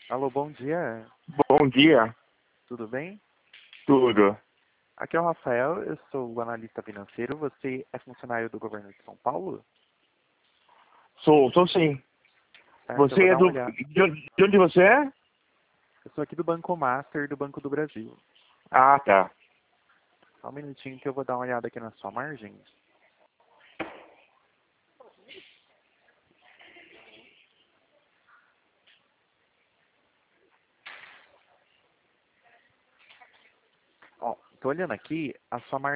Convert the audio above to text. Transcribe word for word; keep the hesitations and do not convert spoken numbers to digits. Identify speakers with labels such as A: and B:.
A: Alô, bom dia.
B: Bom dia,
A: Tudo bem?
B: tudo.
A: Aqui é o Rafael, eu sou o analista financeiro. Você é funcionário do governo de São Paulo?
B: Sou, sou sim.
A: Certo, eu
B: Você
A: vou
B: é
A: dar uma
B: do.
A: olhada.
B: De onde de onde você é?
A: Eu sou aqui do Banco Master do Banco do Brasil.
B: Ah, tá.
A: Só um minutinho que eu vou dar uma olhada aqui na sua margem. Ó, tô olhando aqui, a sua margem